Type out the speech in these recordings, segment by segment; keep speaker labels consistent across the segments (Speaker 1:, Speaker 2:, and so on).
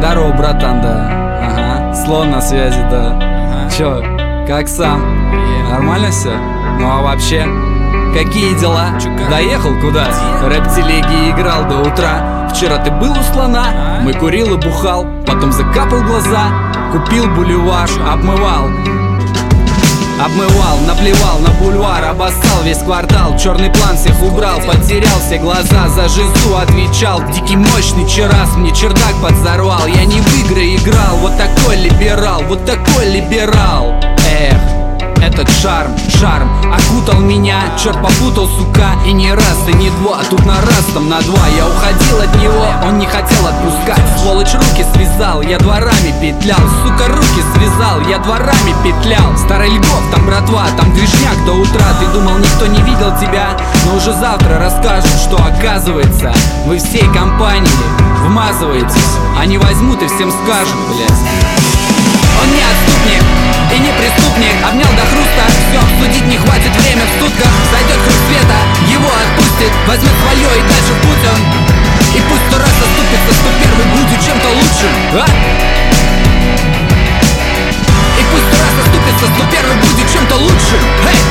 Speaker 1: Здорово, братан, да. Ага, слон на связи, да. Чё, как сам? Нормально все? Ну а вообще, какие дела? Доехал куда? Рэп-телеги играл до утра. Вчера ты был у слона? Мы курил и бухал, потом закапал глаза. Купил бульвар, Обмывал, наплевал на бульвар, обоссал весь квартал. Черный план всех убрал, потерял все глаза. За жизу отвечал, дикий мощный черас мне чердак подзорвал. Я не в игры играл, вот такой либерал, вот такой либерал. Эх, этот шарм окутал меня. Черт попутал, сука, и не раз, и не два. Тут на раз, там на два. Я уходил от него, он не хотел отпускать. Сволочь руки связал, я дворами петлял. Сука, руки связал, я дворами петлял. Старый Льгов, там братва, там движняк до утра. Ты думал, никто не видел тебя, но уже завтра расскажут, что оказывается вы всей компанией вмазываетесь. Они возьмут и всем скажут, блядь. Он не отступник и не преступник. Обнял до хруста, все обсудить не хватит, время в сутках. Зайдет круг света, его отпустит, возьмет свое и дальше в путь он. И пусть 100 раз оступится, 101-й будет чем-то лучшим, а? И пусть 100 раз оступится, 101-й будет чем-то лучшим, эй!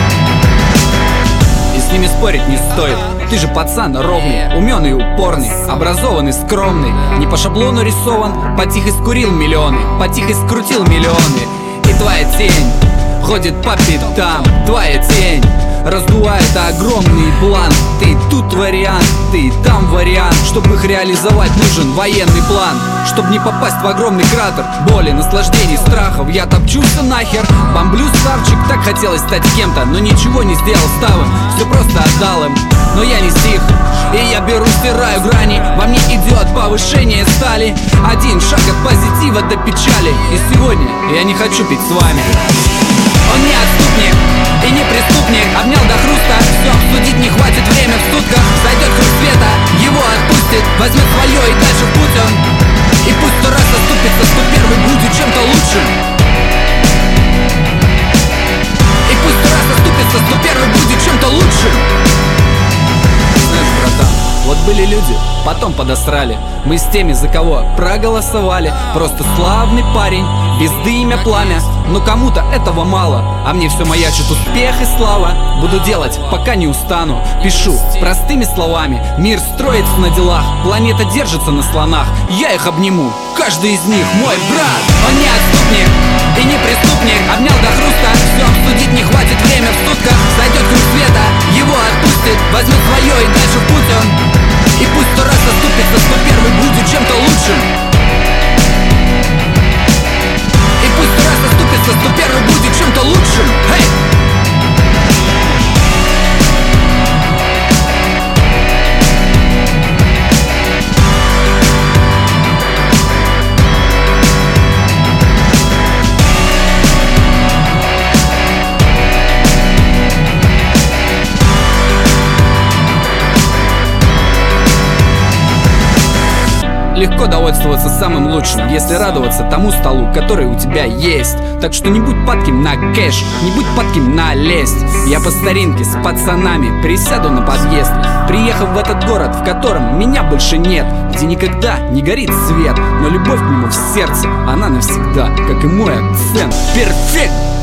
Speaker 1: И с ними спорить не стоит. Ты же пацан ровный, умен и упорный, образованный, скромный. Не по шаблону рисован, потихо скурил миллионы, потихо скрутил миллионы. И твоя тень ходит по пятам, твоя тень раздувает огромный план. Ты тут вариант, ты там вариант. Чтобы их реализовать, нужен военный план. Чтобы не попасть в огромный кратер боли, наслаждений, страхов, я топчуся нахер. Бомблю ставчик, так хотелось стать кем-то, но ничего не сделал ставом, все просто отдал им. Но я не стих, и я беру, стираю грани. Во мне идет повышение стали. Один шаг от позитива до печали. И сегодня я не хочу пить с вами. Он не отступник и не преступник. Обнял до хруста, все обсудить не хватит, время в сутках. Зайдет круг света, его отпустит, возьмет свое и дальше в путь он. И пусть 100 раз оступится, 101-й будет чем-то лучшим. И пусть 100 раз оступится, 101-й будет чем-то лучшим. Знаешь, братан, вот были люди, потом подосрали. Мы с теми, за кого проголосовали. Просто славный парень, без имя пламя. Но кому-то этого мало, а мне все маячит успех и слава. Буду делать, пока не устану. Пишу простыми словами. Мир строится на делах, планета держится на слонах. Я их обниму, каждый из них мой брат. Он не отступник и не преступник. Обнял до хруста, все обсудить не хватит, время в сутках. Зайдет круг света, его отпустит, возьмет свое и дальше в путь он. И пусть 100 раз оступится, 101-й будет чем-то лучшим. И пусть 100 раз оступится, 101-й будет чем-то лучшим, эй! Легко довольствоваться самым лучшим, если радоваться тому столу, который у тебя есть. Так что не будь падким на кэш, не будь падким на лесть. Я по старинке с пацанами присяду на подъезд, приехав в этот город, в котором меня больше нет, где никогда не горит свет, но любовь к нему в сердце, она навсегда, как и мой акцент. Перфект!